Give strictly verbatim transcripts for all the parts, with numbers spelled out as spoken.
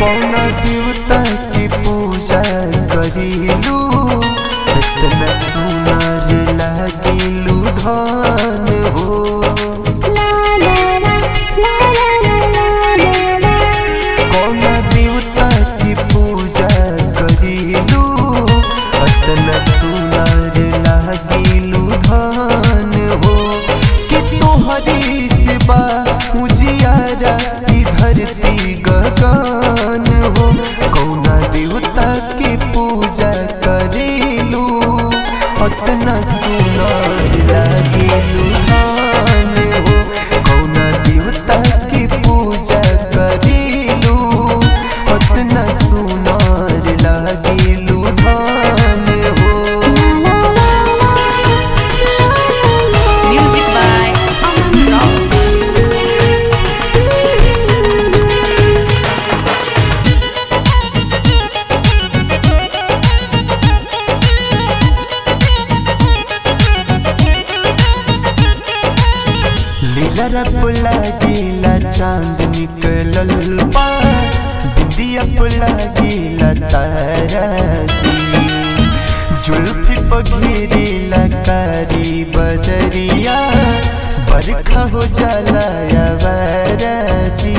कौन देवता की पूजा करीलू इतना सुनर लागिलू धन हो। कौन देवता की पूजा करीलू इतना सुनर लागिलू धन हो कि तोहरी सिवा उजियारा की धरती गगन हो। कौन देवता की पूजा करेलू इतना सुनर लागिलू धन हो। कौन देवता की पूजा करेलू इतना सुनर लागिलू धन हो। Music by Aman Rao. लीला पुला गीला चांद निकलल बा बिंदिया पुला गीला ताराजी जुल्फी पघिरीला कारी बदरिया बरखा हो जाला यावराजी।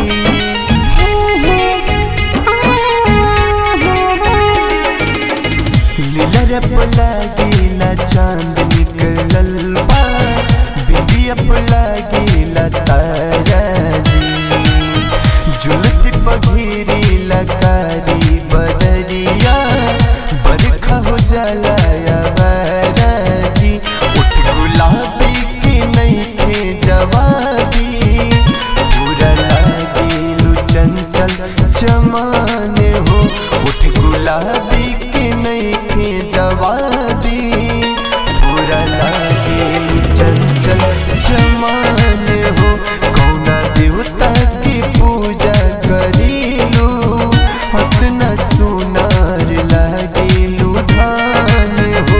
लीला पुला गीला चांद निकलल बा बिंदिया पुला गीला ताराजी जुल्फी पघिरीला कारी बदरिया बरखा हो जाला यावराजी। उठ गुलाबी के नइखे जवाबी पूरा लागिलू चंचल चमान हो। उठ गुलाबी के नइखे जवाबी पूरा लागिलू चंचल चमान हो। कौन देवता की पूजा करीलू इतना सुनर लागिलू धन हो।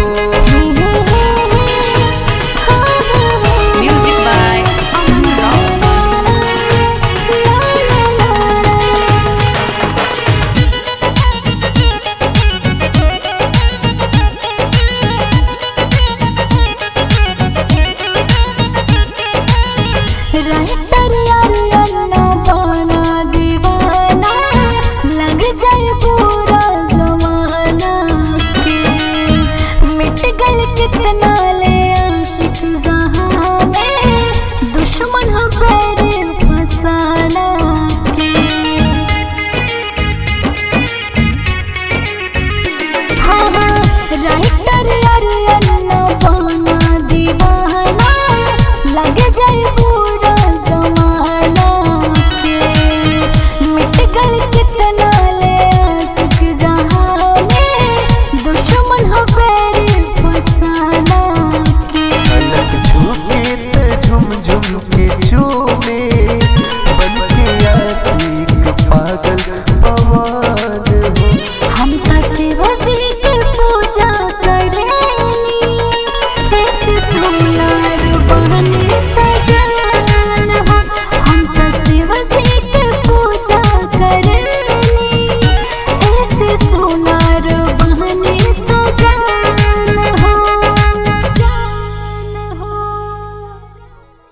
Music by Aman Rao. Writer यार अन्ना पाना दीवाना लग जाए पूरा जमाना के मिट गल कितना ले आशिक जहां में दुश्मन हो पैर फसाना के। हाँ हाँ राइटर यार अन्ना पाना दीवाना लग जाए पूरा जमाना के मिट गल कितना